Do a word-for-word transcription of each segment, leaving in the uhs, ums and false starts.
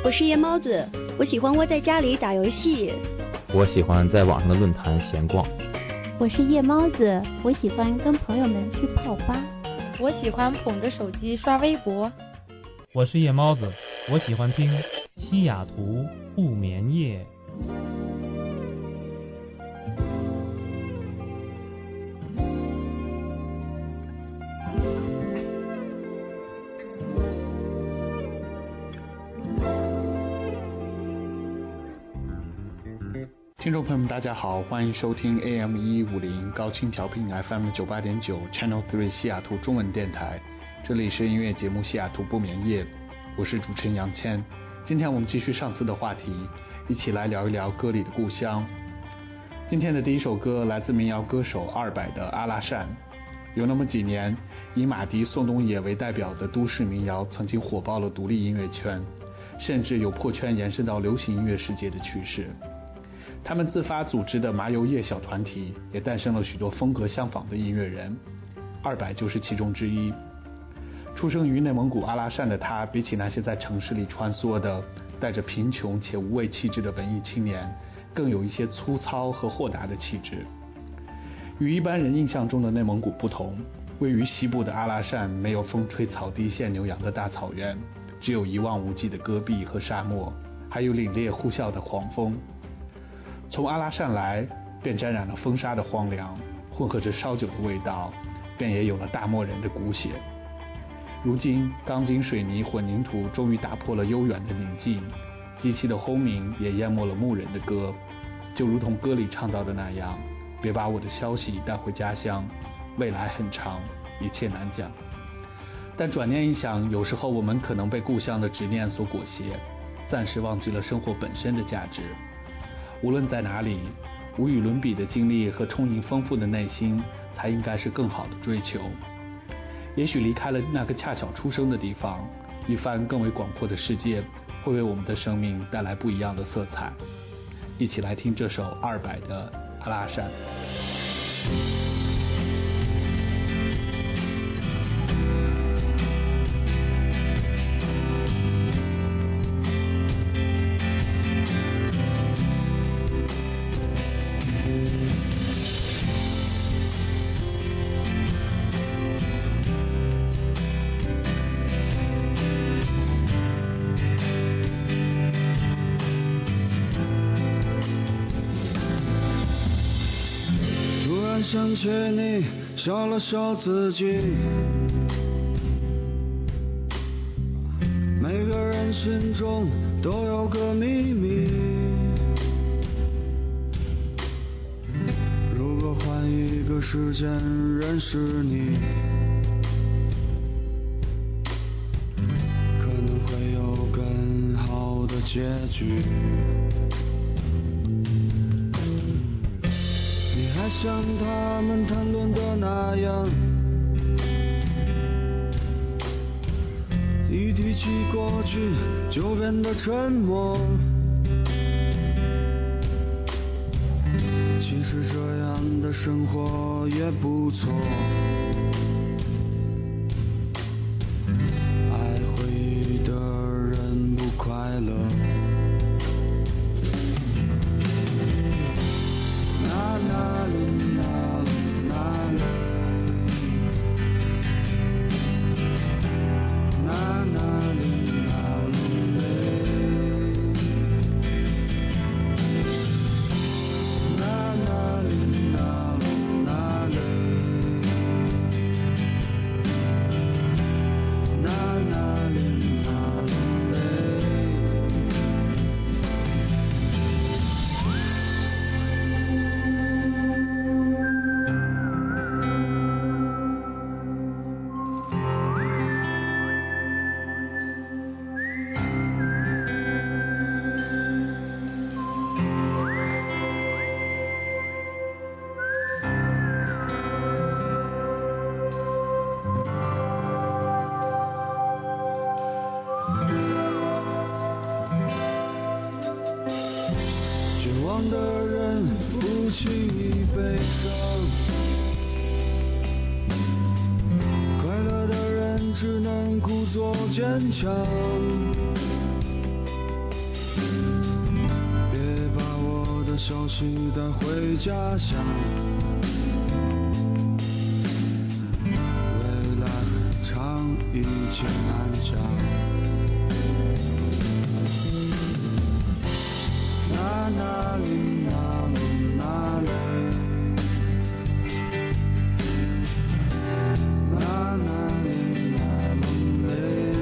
我是夜猫子，我喜欢窝在家里打游戏。 我喜欢在网上的论坛闲逛。 我是夜猫子，我喜欢跟朋友们去泡吧。 我喜欢捧着手机刷微博。 我是夜猫子，我喜欢听西雅图不眠夜。 听众朋友们大家好，欢迎收听 A M 一五零 高清调频 F M 九八点九 Channel 三西雅图中文电台，这里是音乐节目西雅图不眠夜，我是主持人杨谦。今天我们继续上次的话题，一起来聊一聊歌里的故乡。今天的第一首歌来自民谣歌手二百的阿拉善。有那么几年，以马迪、宋冬野为代表的都市民谣曾经火爆了独立音乐圈，甚至有破圈延伸到流行音乐世界的趋势。他们自发组织的麻油叶小团体也诞生了许多风格相仿的音乐人，二百就是其中之一。出生于内蒙古阿拉善的他，比起那些在城市里穿梭的带着贫穷且无畏气质的文艺青年，更有一些粗糙和豁达的气质。与一般人印象中的内蒙古不同，位于西部的阿拉善没有风吹草低见牛羊的大草原，只有一望无际的戈壁和沙漠，还有凛冽呼啸的狂风。从阿拉善来，便沾染了风沙的荒凉，混合着烧酒的味道，便也有了大漠人的骨血。如今钢筋水泥混凝土终于打破了悠远的宁静，机器的轰鸣也淹没了牧人的歌，就如同歌里唱到的那样，别把我的消息带回家乡，未来很长，一切难讲。但转念一想，有时候我们可能被故乡的执念所裹挟，暂时忘记了生活本身的价值。无论在哪里，无与伦比的经历和充盈丰富的内心才应该是更好的追求。也许离开了那个恰巧出生的地方，一番更为广阔的世界会为我们的生命带来不一样的色彩。一起来听这首二百的阿拉善。 想起你，笑了笑自己。每个人心中都有个秘密。如果换一个时间认识你，可能会有更好的结局。还像他们谈论的那样，一提起过去就变得沉默。其实这样的生活也不错，爱回忆的人不快乐。坚强， 消息带回家乡，未来很长，一切难讲。那那里那里那里，那那里那里。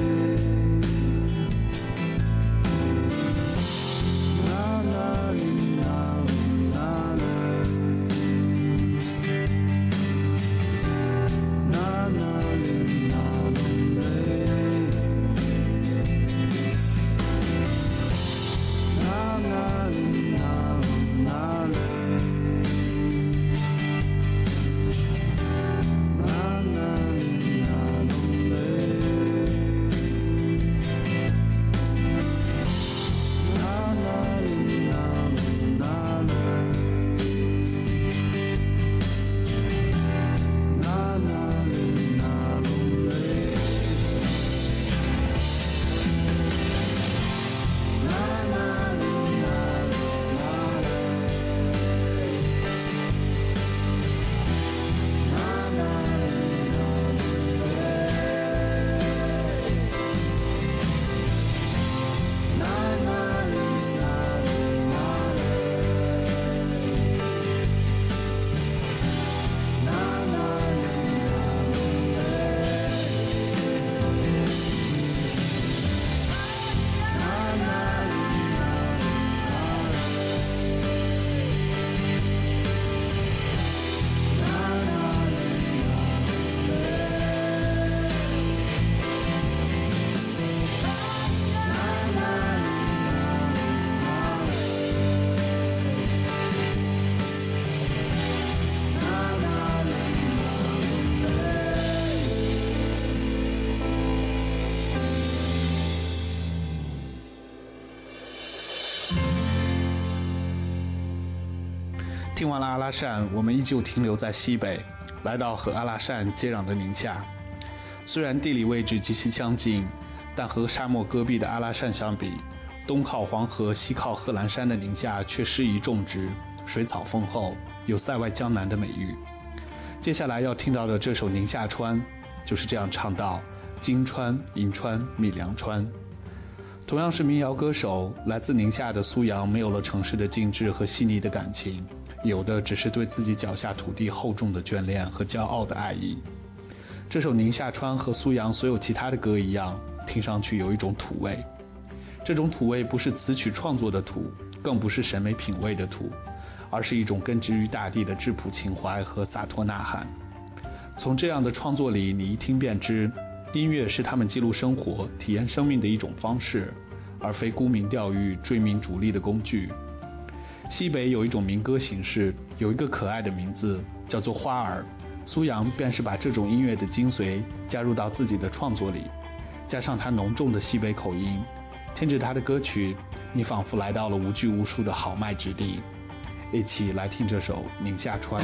听完了阿拉善，我们依旧停留在西北，来到和阿拉善接壤的宁夏。虽然地理位置极其相近，但和沙漠戈壁的阿拉善相比，东靠黄河西靠贺兰山的宁夏却适宜种植，水草丰厚，有塞外江南的美誉。接下来要听到的这首《宁夏川》就是这样唱到：金川、银川、米粮川。同样是民谣歌手，来自宁夏的苏阳没有了城市的静致和细腻的感情，有的只是对自己脚下土地厚重的眷恋和骄傲的爱意。这首《宁夏川》和苏阳所有其他的歌一样，听上去有一种土味。这种土味不是词曲创作的土，更不是审美品味的土，而是一种根植于大地的质朴情怀和洒脱呐喊。从这样的创作里，你一听便知，音乐是他们记录生活、体验生命的一种方式，而非沽名钓誉、追名逐利的工具。西北有一种民歌形式，有一个可爱的名字，叫做花儿。苏阳便是把这种音乐的精髓加入到自己的创作里，加上他浓重的西北口音，听着他的歌曲，你仿佛来到了无拘无束的豪迈之地。一起来听这首《宁夏川》。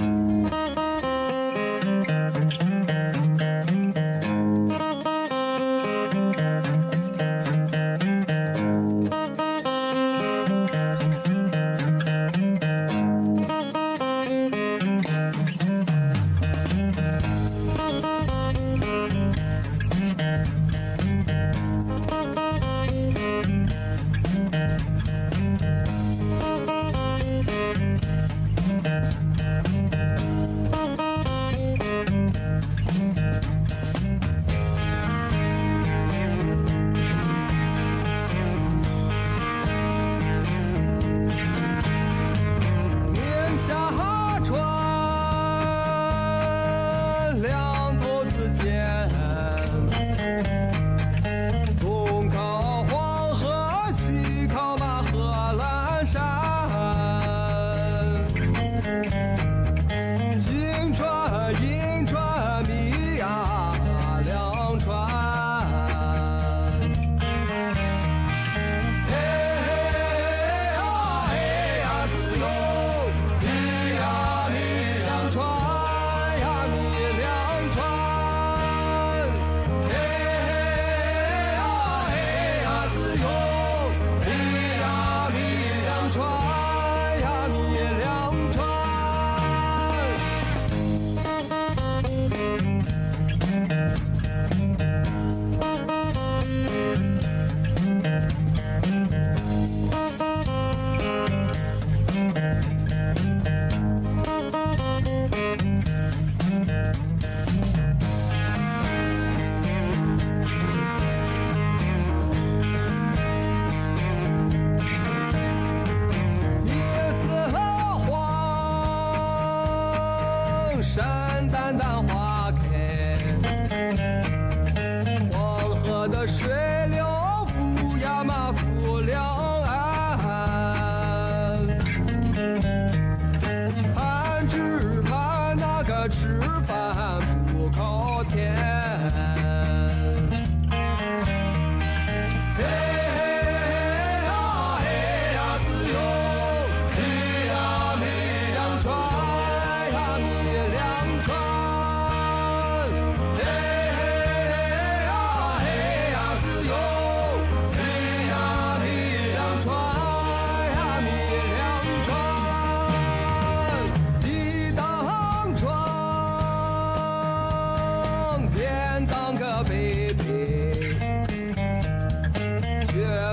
Thank you.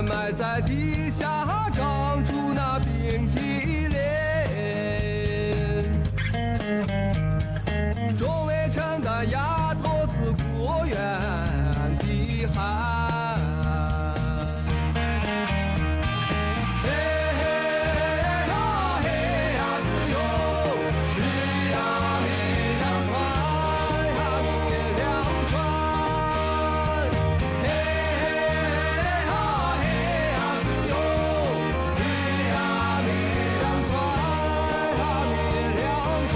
山埋在地下，长出那冰体莲。众位城的丫头自古远地寒，嘿嘿呀嘿呀自由，是呀米粮船呀米粮船，嘿嘿呀嘿呀自由，是呀米粮船呀米粮船。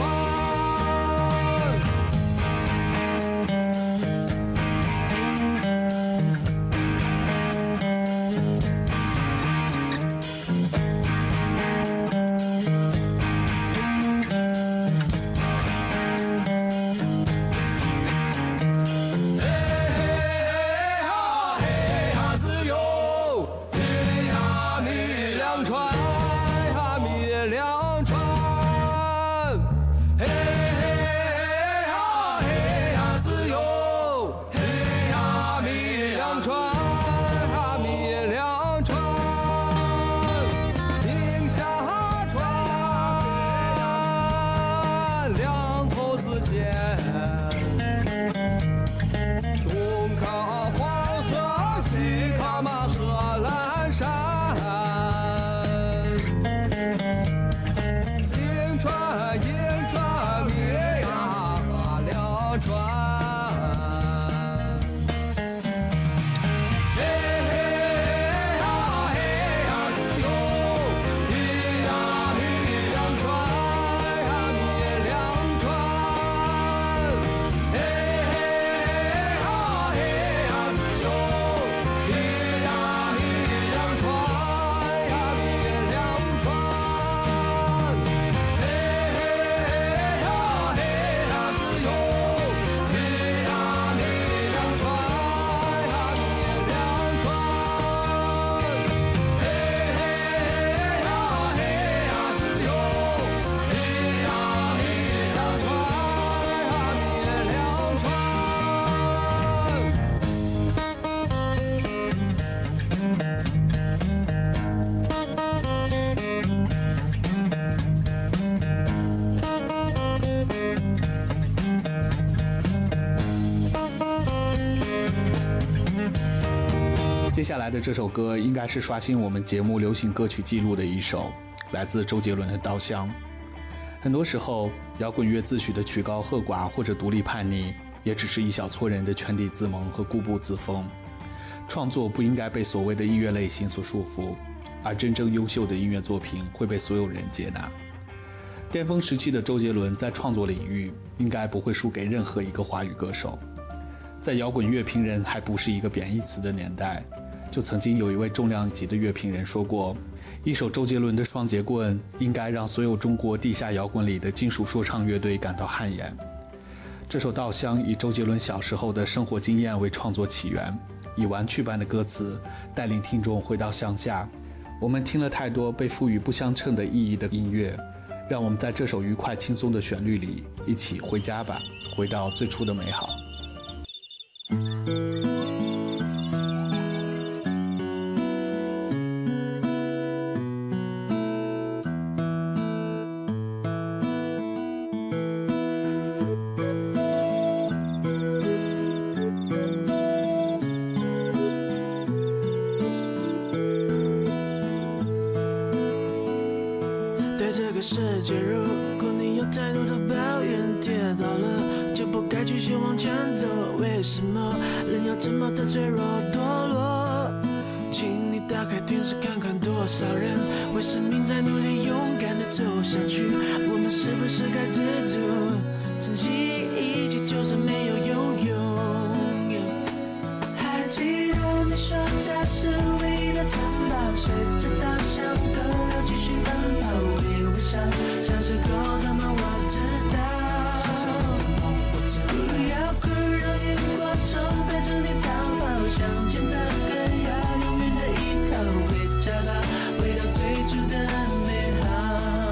接下来的这首歌应该是刷新我们节目流行歌曲记录的一首，来自周杰伦的《稻香》。很多时候，摇滚乐自诩的曲高和寡或者独立叛逆，也只是一小撮人的圈地自萌和固步自封。创作不应该被所谓的音乐类型所束缚，而真正优秀的音乐作品会被所有人接纳。巅峰时期的周杰伦在创作领域应该不会输给任何一个华语歌手。在摇滚乐评人还不是一个贬义词的年代，就曾经有一位重量级的乐评人说过，一首周杰伦的双截棍应该让所有中国地下摇滚里的金属说唱乐队感到汗颜。这首《稻香》以周杰伦小时候的生活经验为创作起源，以玩趣般的歌词带领听众回到乡下。我们听了太多被赋予不相称的意义的音乐，让我们在这首愉快轻松的旋律里一起回家吧，回到最初的美好。 对这个世界，如果你有太多的抱怨，跌倒了就不该继续往前走。为什么人要这么的脆弱堕落？请你打开电视看看，多少人为生命在努力，勇敢的走下去。我们是不是该知足，珍惜一切，就算没有拥有。还记得你说家是唯一的城堡，随着稻香河流继续奔跑，微微笑，小时候的梦我知道。不要哭，让萤火虫带着你逃跑，想见的更要永远的依靠，回家吧，回到最初的美好。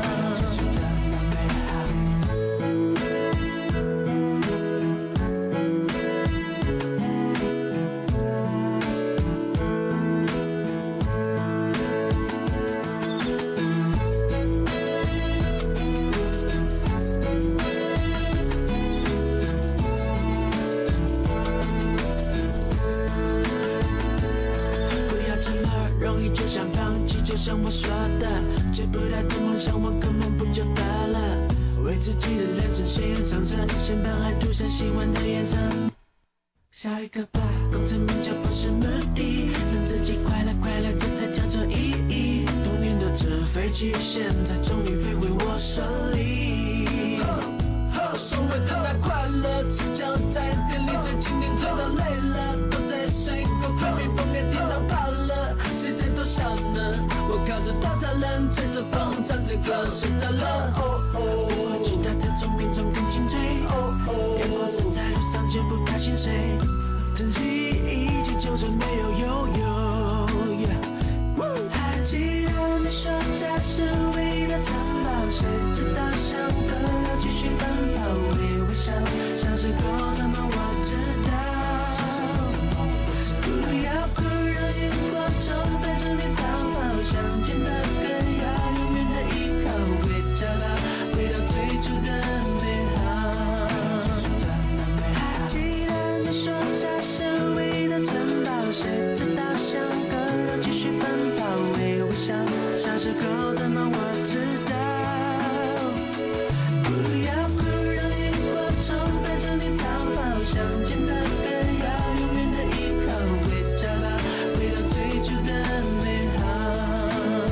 以就想放弃，就像我说的，追不到的梦想我根本不就得了，为自己的人生写上长城，身旁还涂上希望的颜色。下一个吧，功成名就不是目的，让自己快乐快乐，这才叫做意义。多年的纸飞机，现在终于飞回我手里。所谓的那快乐，只讲在店里最经典，推到累了，都在水果配米封面听到怕了，谁在多想呢？我靠着稻草人，吹着风，唱着歌，睡着了。哦哦，我期待在聪明中更进退。哦哦，也不是在路上见不到薪水，珍惜一切，就算没有拥有。还记得你说家是唯一的城堡，谁知道上课要继续奔跑，微微笑，像是狗那么我知道。不要哭，让荧光虫带着你逃跑，想见的更要永远的依靠，会找到回到最初的美好。还记得你说家是唯一的城堡，谁知道上课要继续奔跑，微微笑，像是狗的梦我知道。不要哭，让荧光虫带着你逃跑，想见的更要永远的依靠，会找到回到最初的美好。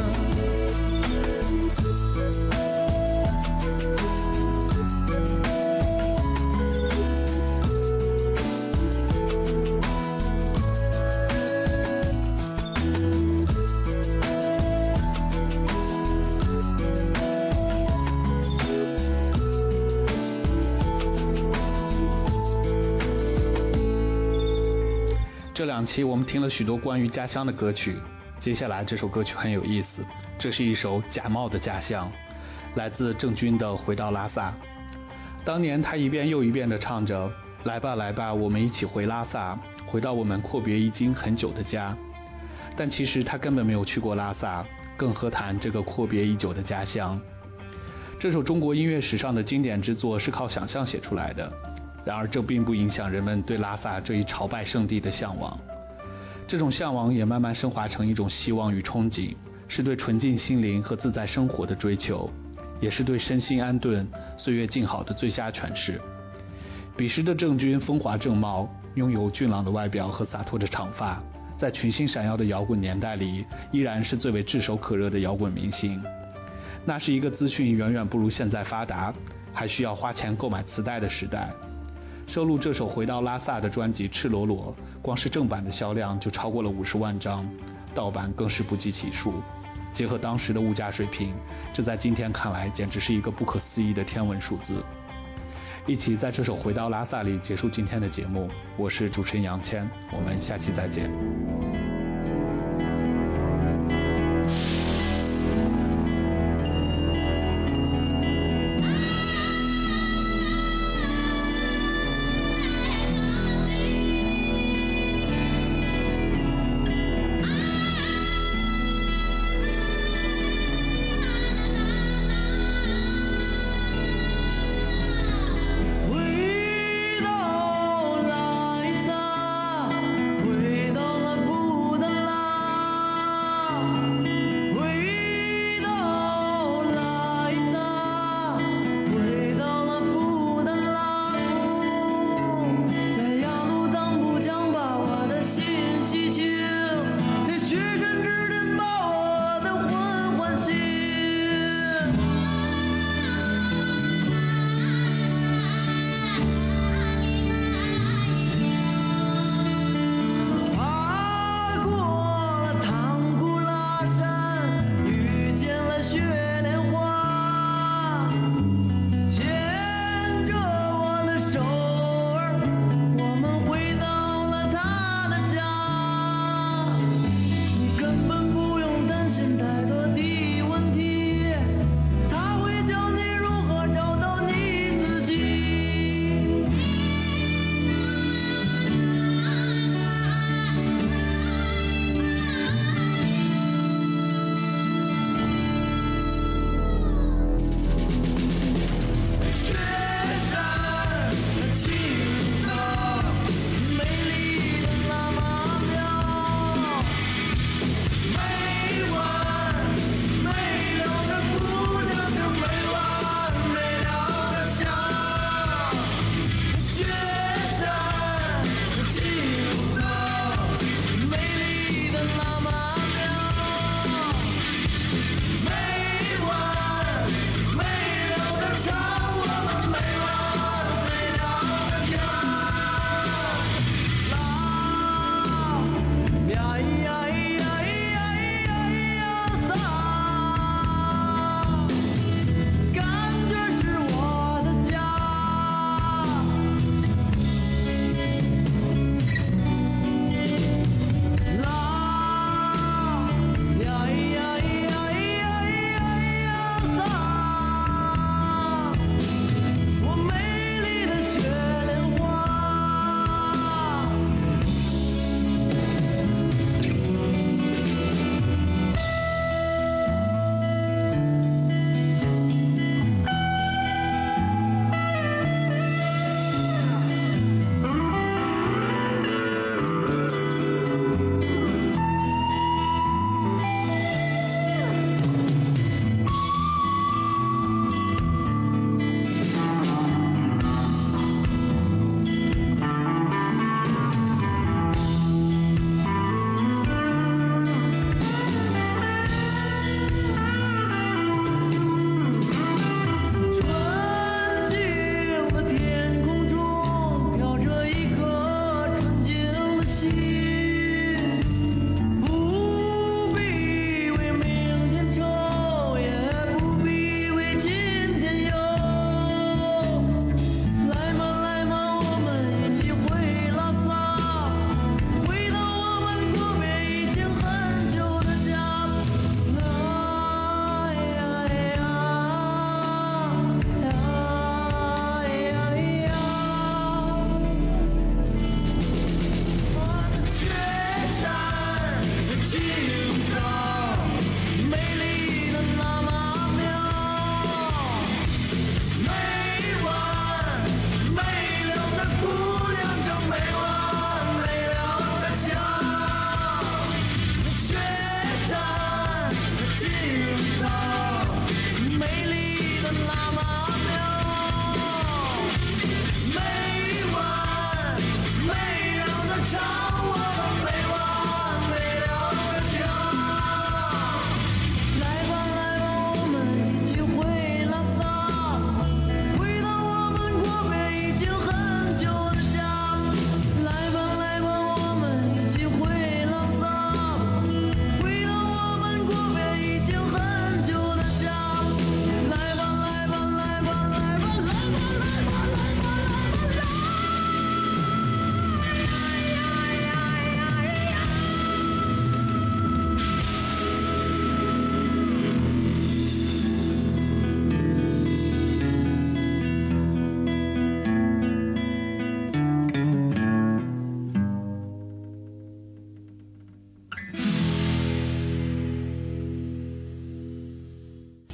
这两期我们听了许多关于家乡的歌曲，接下来这首歌曲很有意思，这是一首假冒的家乡，来自郑钧的《回到拉萨》。当年他一遍又一遍地唱着，来吧来吧，我们一起回拉萨，回到我们阔别已经很久的家。但其实他根本没有去过拉萨，更何谈这个阔别已久的家乡。这首中国音乐史上的经典之作是靠想象写出来的，然而这并不影响人们对拉萨这一朝拜圣地的向往。这种向往也慢慢升华成一种希望与憧憬，是对纯净心灵和自在生活的追求，也是对身心安顿、岁月静好的最佳诠释。彼时的郑钧风华正茂，拥有俊朗的外表和洒脱的长发，在群星闪耀的摇滚年代里，依然是最为炙手可热的摇滚明星。那是一个资讯远远不如现在发达，还需要花钱购买磁带的时代。收录这首《回到拉萨》的专辑《赤裸裸》，光是正版的销量就超过了五十万张，盗版更是不计其数。结合当时的物价水平，这在今天看来简直是一个不可思议的天文数字。一起在这首《回到拉萨》里结束今天的节目，我是主持人杨谦，我们下期再见。 回到拉萨，回到了不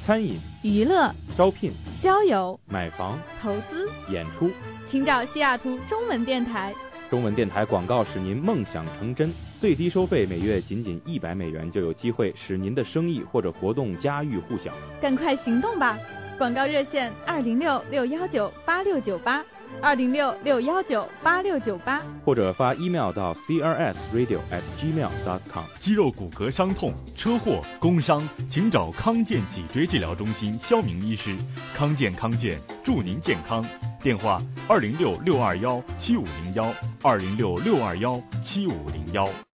餐饮、 娱乐、 招聘、 交友、 买房、 投资、 演出， 请找西雅图中文电台。 中文电台广告使您梦想成真，最低收费每月仅仅一百美元，就有机会使您的生意或者活动家喻户晓。 赶快行动吧！广告热线二零六六幺九八六九八，二零六六幺九八六九八， 或者发 email 到 c r s radio at gmail dot com。 肌肉骨骼伤痛、车祸、工伤，请找康健脊椎治疗中心肖明医师。康健康健，祝您健康。电话二零六六二幺七五零幺，二零六六二幺七五零幺。